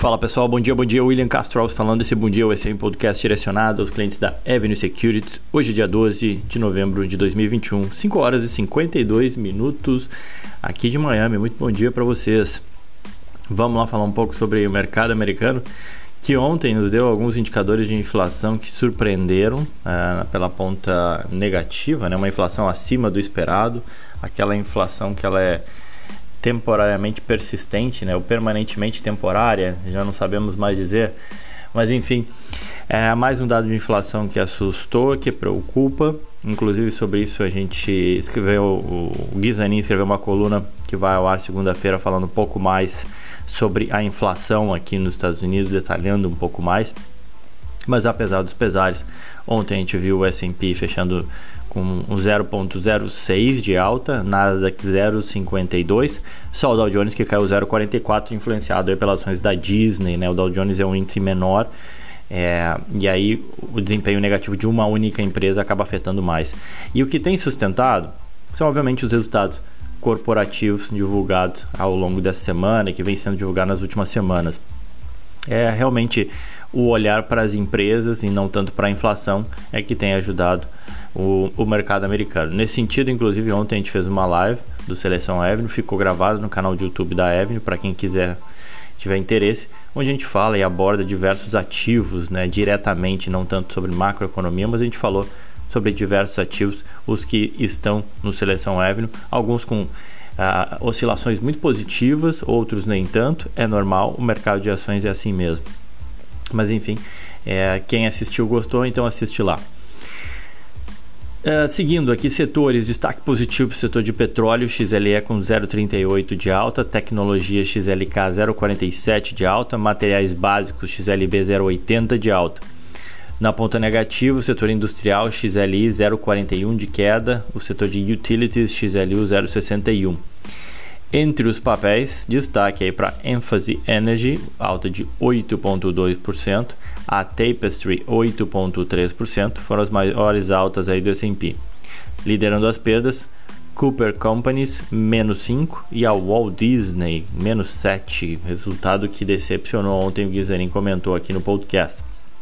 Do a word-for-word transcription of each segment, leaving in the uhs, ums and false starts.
Fala pessoal, bom dia, bom dia, William Castro falando desse Bom Dia U S A podcast direcionado aos clientes da Avenue Securities. Hoje é dia doze de novembro de dois mil e vinte e um, cinco horas e cinquenta e dois minutos aqui de Miami. Muito bom dia para vocês. Vamos lá falar um pouco sobre o mercado americano, que ontem nos deu alguns indicadores de inflação que surpreenderam uh, pela ponta negativa, né? Uma inflação acima do esperado, aquela inflação que ela é temporariamente persistente, né, ou permanentemente temporária, já não sabemos mais dizer, mas enfim, é mais um dado de inflação que assustou, que preocupa. Inclusive sobre isso a gente escreveu, o Gui Zanin escreveu uma coluna que vai ao ar segunda-feira falando um pouco mais sobre a inflação aqui nos Estados Unidos, detalhando um pouco mais. Mas apesar dos pesares, ontem a gente viu o S and P fechando com um zero vírgula zero seis de alta, Nasdaq zero vírgula cinquenta e dois, só o Dow Jones que caiu zero vírgula quarenta e quatro, influenciado aí pelas ações da Disney, né? O Dow Jones é um índice menor, é, e aí o desempenho negativo de uma única empresa acaba afetando mais. E o que tem sustentado são obviamente os resultados corporativos divulgados ao longo dessa semana e que vem sendo divulgados nas últimas semanas. É realmente o olhar para as empresas e não tanto para a inflação é que tem ajudado o, o mercado americano. Nesse sentido, inclusive, ontem a gente fez uma live do Seleção Avenue, ficou gravado no canal de YouTube da Avenue, para quem quiser, tiver interesse, onde a gente fala e aborda diversos ativos, né, diretamente, não tanto sobre macroeconomia, mas a gente falou sobre diversos ativos, os que estão no Seleção Avenue, alguns com ah, oscilações muito positivas, outros nem tanto, é normal, o mercado de ações é assim mesmo. Mas enfim, é, quem assistiu gostou, então assiste lá. É, seguindo aqui, setores, destaque positivo para o setor de petróleo, X L E com zero vírgula trinta e oito de alta, tecnologia X L K zero vírgula quarenta e sete de alta, materiais básicos X L B zero vírgula oitenta de alta. Na ponta negativa, o setor industrial X L I zero vírgula quarenta e um de queda, o setor de utilities X L U zero vírgula sessenta e um. Entre os papéis, destaque aí para Enphase Energy, alta de oito vírgula dois por cento, a Tapestry oito vírgula três por cento, foram as maiores altas aí do S and P. Liderando as perdas, Cooper Companies, menos cinco, e a Walt Disney, menos sete, resultado que decepcionou ontem, o Gui Zanin comentou aqui no podcast.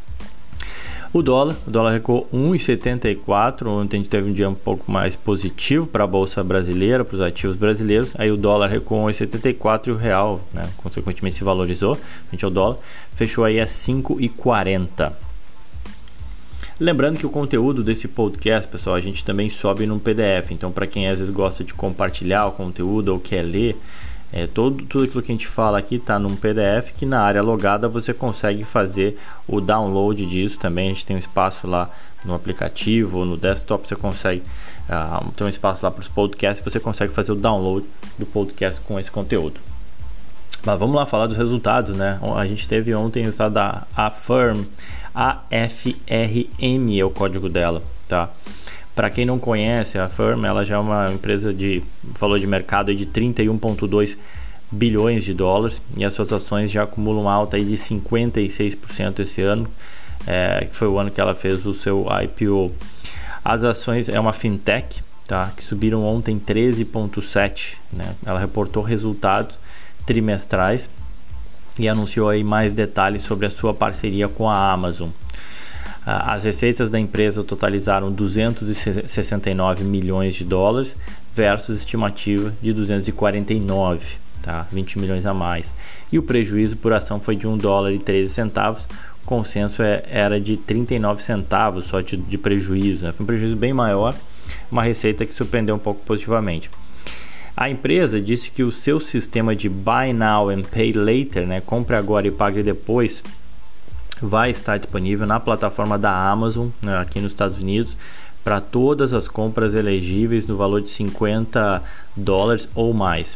O dólar, o dólar recuou um vírgula setenta e quatro, ontem a gente teve um dia um pouco mais positivo para a Bolsa Brasileira, para os ativos brasileiros, aí o dólar recuou um vírgula setenta e quatro e o real, né, consequentemente se valorizou, frente ao dólar, fechou aí a cinco vírgula quarenta. Lembrando que o conteúdo desse podcast, pessoal, a gente também sobe num P D F, então para quem às vezes gosta de compartilhar o conteúdo ou quer ler, É, todo, tudo aquilo que a gente fala aqui está num P D F que na área logada você consegue fazer o download disso também. A gente tem um espaço lá no aplicativo ou no desktop, você consegue uh, ter um espaço lá para os podcasts, você consegue fazer o download do podcast com esse conteúdo. Mas vamos lá falar dos resultados, né? A gente teve ontem o resultado da Affirm, A F R M é o código dela, tá? Para quem não conhece, a Affirm, ela já é uma empresa de valor de mercado de trinta e um vírgula dois bilhões de dólares e as suas ações já acumulam alta aí de cinquenta e seis por cento esse ano, é, que foi o ano que ela fez o seu I P O. As ações é uma fintech, tá, que subiram ontem treze vírgula sete por cento, né? Ela reportou resultados trimestrais e anunciou aí mais detalhes sobre a sua parceria com a Amazon. As receitas da empresa totalizaram duzentos e sessenta e nove milhões de dólares versus estimativa de duzentos e quarenta e nove, tá? vinte milhões a mais. E o prejuízo por ação foi de um dólar e treze centavos. O consenso é, era de trinta e nove centavos só de, de prejuízo, né? Foi um prejuízo bem maior, uma receita que surpreendeu um pouco positivamente. A empresa disse que o seu sistema de Buy Now and Pay Later, né? Compre agora e pague depois, vai estar disponível na plataforma da Amazon, né, aqui nos Estados Unidos, para todas as compras elegíveis no valor de cinquenta dólares ou mais.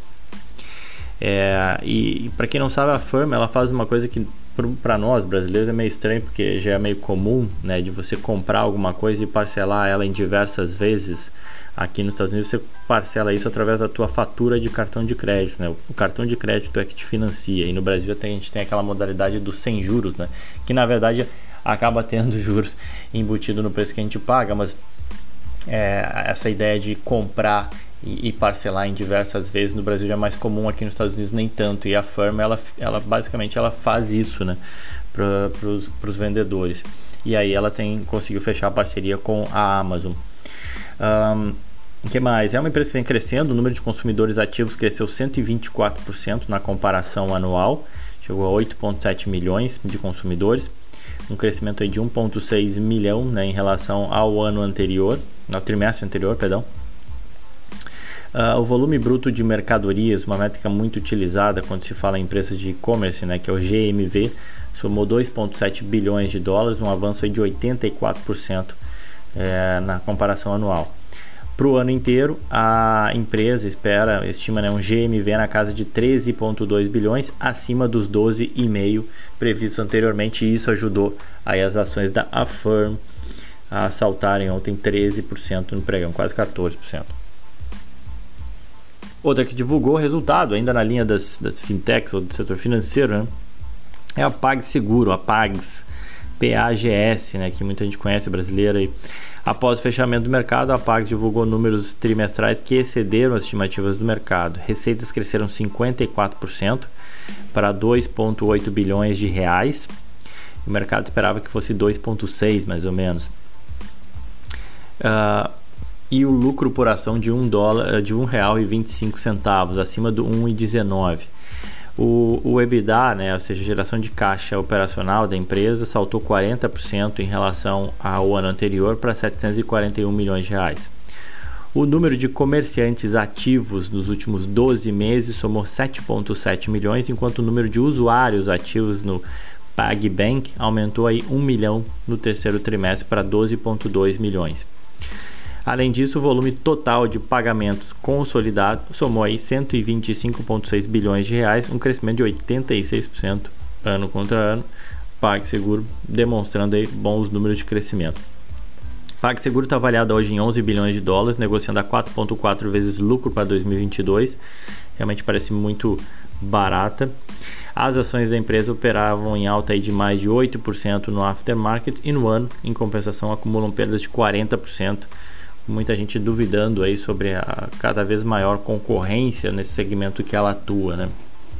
É, e, e para quem não sabe, a Affirm, ela faz uma coisa que para nós brasileiros é meio estranho, porque já é meio comum, né, de você comprar alguma coisa e parcelar ela em diversas vezes. Aqui nos Estados Unidos você parcela isso através da tua fatura de cartão de crédito, né? O cartão de crédito é que te financia, e no Brasil a gente tem aquela modalidade dos sem juros, né? Que na verdade acaba tendo juros embutido no preço que a gente paga, mas é, essa ideia de comprar e, e parcelar em diversas vezes. No Brasil já é mais comum, aqui nos Estados Unidos nem tanto. E a Affirm, ela, ela basicamente ela faz isso, né, para os vendedores. E aí ela tem, conseguiu fechar a parceria com a Amazon. Um, o que mais? É uma empresa que vem crescendo, o número de consumidores ativos cresceu cento e vinte e quatro por cento na comparação anual, chegou a oito vírgula sete milhões de consumidores, um crescimento aí de um vírgula seis milhão, né, em relação ao ano anterior, ao trimestre anterior, perdão. Uh, o volume bruto de mercadorias, uma métrica muito utilizada quando se fala em empresas de e-commerce, né, que é o G M V, somou dois vírgula sete bilhões de dólares, um avanço aí de oitenta e quatro por cento é, na comparação anual. Para o ano inteiro, a empresa espera, estima, né, um G M V na casa de treze vírgula dois bilhões, acima dos doze vírgula cinco previstos anteriormente, e isso ajudou aí as ações da Affirm a saltarem ontem treze por cento no pregão, quase quatorze por cento. Outra que divulgou o resultado, ainda na linha das, das fintechs ou do setor financeiro, né, é a PagSeguro, a Pags, P A G S, né, que muita gente conhece, brasileira. E após o fechamento do mercado, a Pags divulgou números trimestrais que excederam as estimativas do mercado. Receitas cresceram cinquenta e quatro por cento para dois vírgula oito bilhões de reais. O mercado esperava que fosse dois vírgula seis, mais ou menos. Uh, e o lucro por ação de um dólar, de um real e vinte e cinco centavos, acima do um real e dezenove. O, o EBITDA, né, ou seja, a geração de caixa operacional da empresa, saltou quarenta por cento em relação ao ano anterior para setecentos e quarenta e um milhões de reais. O número de comerciantes ativos nos últimos doze meses somou sete vírgula sete milhões, enquanto o número de usuários ativos no PagBank aumentou aí um milhão no terceiro trimestre para doze vírgula dois milhões. Além disso, o volume total de pagamentos consolidado somou aí cento e vinte e cinco vírgula seis bilhões de reais, um crescimento de oitenta e seis por cento ano contra ano. PagSeguro demonstrando aí bons números de crescimento. PagSeguro está avaliado hoje em onze bilhões de dólares, negociando a quatro vírgula quatro vezes lucro para dois mil e vinte e dois. Realmente parece muito barata. As ações da empresa operavam em alta aí de mais de oito por cento no aftermarket e no ano, em compensação, acumulam perdas de quarenta por cento. Muita gente duvidando aí sobre a cada vez maior concorrência nesse segmento que ela atua, né?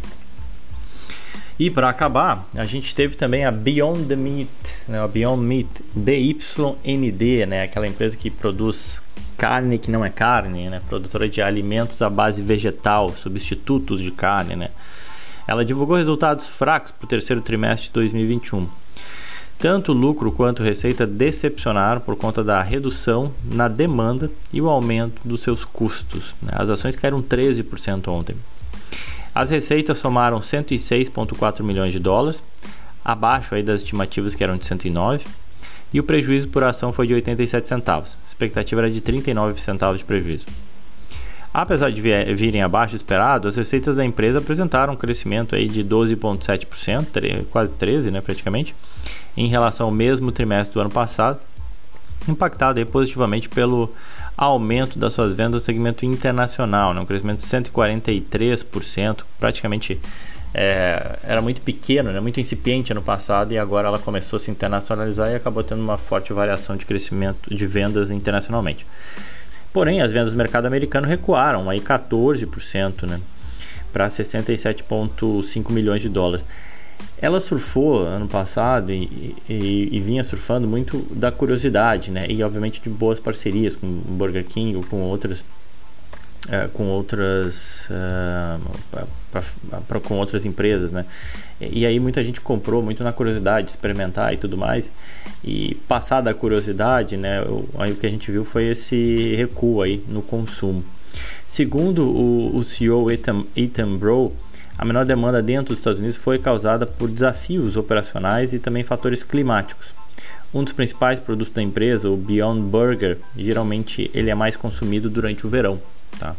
E para acabar, a gente teve também a Beyond the Meat, né? A Beyond Meat, B Y N D, né? Aquela empresa que produz carne que não é carne, né? Produtora de alimentos à base vegetal, substitutos de carne, né? Ela divulgou resultados fracos para o terceiro trimestre de dois mil e vinte e um. Tanto o lucro quanto a receita decepcionaram por conta da redução na demanda e o aumento dos seus custos, né? As ações caíram treze por cento ontem. As receitas somaram cento e seis vírgula quatro milhões de dólares, abaixo aí das estimativas que eram de cento e nove, e o prejuízo por ação foi de oitenta e sete centavos. A expectativa era de trinta e nove centavos de prejuízo. Apesar de virem abaixo do esperado, as receitas da empresa apresentaram um crescimento aí de doze vírgula sete por cento, quase treze por cento, né, praticamente, em relação ao mesmo trimestre do ano passado, impactado aí positivamente pelo aumento das suas vendas no segmento internacional, né, um crescimento de cento e quarenta e três por cento, praticamente é, era muito pequeno, né, muito incipiente ano passado, e agora ela começou a se internacionalizar e acabou tendo uma forte variação de crescimento de vendas internacionalmente. Porém, as vendas do mercado americano recuaram aí quatorze por cento, né, para sessenta e sete vírgula cinco milhões de dólares. Ela surfou ano passado e, e, e vinha surfando muito da curiosidade, né, e obviamente de boas parcerias com o Burger King ou com outras, uh, com outras, uh, pra, pra, pra, com outras empresas, né. E, e aí muita gente comprou muito na curiosidade, experimentar e tudo mais. E passada a curiosidade, né, o, aí o que a gente viu foi esse recuo aí no consumo. Segundo o, o C E O Ethan, Ethan Brown, a menor demanda dentro dos Estados Unidos foi causada por desafios operacionais e também fatores climáticos. Um dos principais produtos da empresa, o Beyond Burger, geralmente ele é mais consumido durante o verão, tá?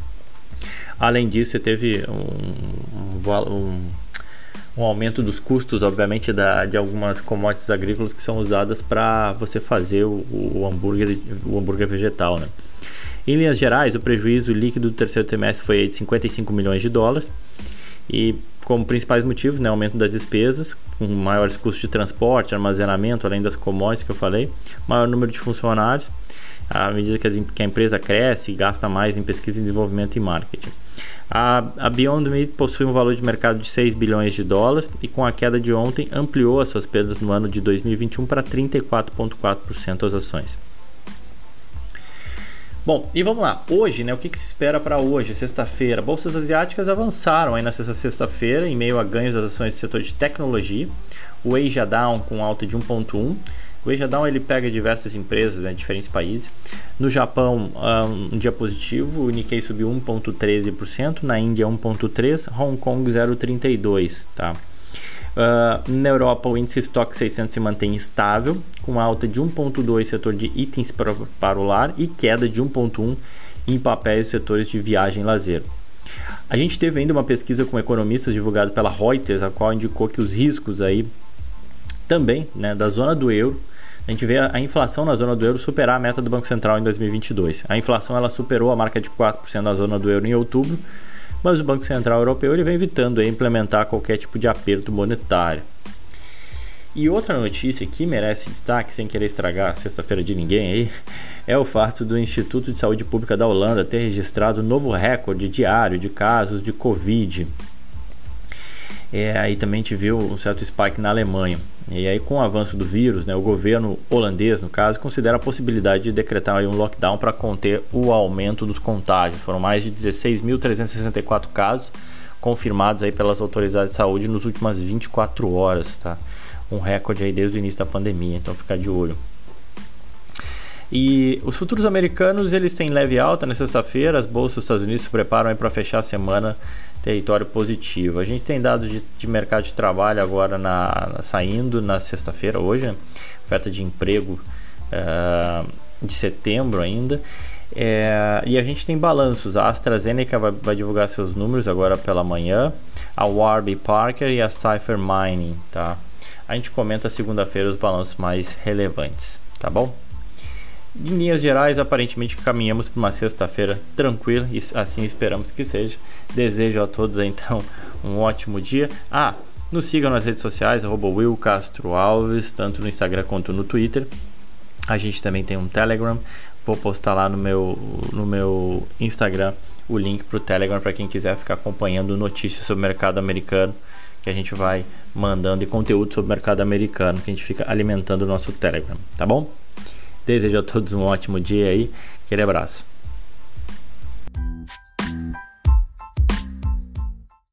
Além disso, você teve um, um, um, um aumento dos custos, obviamente, da, de algumas commodities agrícolas que são usadas para você fazer o, o, hambúrguer, o hambúrguer vegetal, né? Em linhas gerais, o prejuízo líquido do terceiro trimestre foi de cinquenta e cinco milhões de dólares. E como principais motivos, né, aumento das despesas, com maiores custos de transporte, armazenamento, além das commodities que eu falei, maior número de funcionários, à medida que, as, que a empresa cresce e gasta mais em pesquisa, desenvolvimento e marketing. A, a Beyond Meat possui um valor de mercado de seis bilhões de dólares e com a queda de ontem ampliou as suas perdas no ano de dois mil e vinte e um para trinta e quatro vírgula quatro por cento das ações. Bom, e vamos lá. Hoje, né, o que, que se espera para hoje, sexta-feira? Bolsas asiáticas avançaram aí nessa sexta-feira em meio a ganhos das ações do setor de tecnologia. O Asia Down com alta de um vírgula um. O Asia Down ele pega diversas empresas, né, diferentes países. No Japão, um dia positivo, o Nikkei subiu um vírgula treze por cento, na Índia um vírgula três por cento, Hong Kong zero vírgula trinta e dois por cento. Tá? Uh, na Europa, o índice Stock seiscentos se mantém estável, com alta de um vírgula dois por cento setor de itens para, para o lar e queda de um vírgula um por cento em papéis e setores de viagem e lazer. A gente teve ainda uma pesquisa com economistas divulgada pela Reuters, a qual indicou que os riscos aí também, né, da zona do euro, a gente vê a inflação na zona do euro superar a meta do Banco Central em dois mil e vinte e dois. A inflação ela superou a marca de quatro por cento na zona do euro em outubro, mas o Banco Central Europeu ele vem evitando aí, implementar qualquer tipo de aperto monetário. E outra notícia que merece destaque, sem querer estragar a sexta-feira de ninguém aí, é o fato do Instituto de Saúde Pública da Holanda ter registrado um novo recorde diário de casos de Covid. É, aí também te viu um certo spike na Alemanha. E aí, com o avanço do vírus, né, o governo holandês, no caso, considera a possibilidade de decretar aí um lockdown para conter o aumento dos contágios. Foram mais de dezesseis mil trezentos e sessenta e quatro casos confirmados aí pelas autoridades de saúde nas últimas vinte e quatro horas, tá? Um recorde aí desde o início da pandemia, então fica de olho. E os futuros americanos eles têm leve alta na sexta-feira, as bolsas dos Estados Unidos se preparam para fechar a semana território positivo. A gente tem dados de, de mercado de trabalho agora na, na, saindo na sexta-feira, hoje, né? Oferta de emprego uh, de setembro ainda. É, e a gente tem balanços. A AstraZeneca vai, vai divulgar seus números agora pela manhã, a Warby Parker e a Cipher Mining, tá? A gente comenta segunda-feira os balanços mais relevantes, tá bom? Em linhas gerais, aparentemente caminhamos para uma sexta-feira tranquila e assim esperamos que seja. Desejo a todos então um ótimo dia. Ah, nos sigam nas redes sociais, arroba Will Castro Alves, tanto no Instagram quanto no Twitter. A gente também tem um Telegram. Vou postar lá no meu, no meu Instagram o link para o Telegram para quem quiser ficar acompanhando notícias sobre o mercado americano, que a gente vai mandando, e conteúdo sobre o mercado americano que a gente fica alimentando o nosso Telegram, tá bom? Desejo a todos um ótimo dia aí, aquele abraço.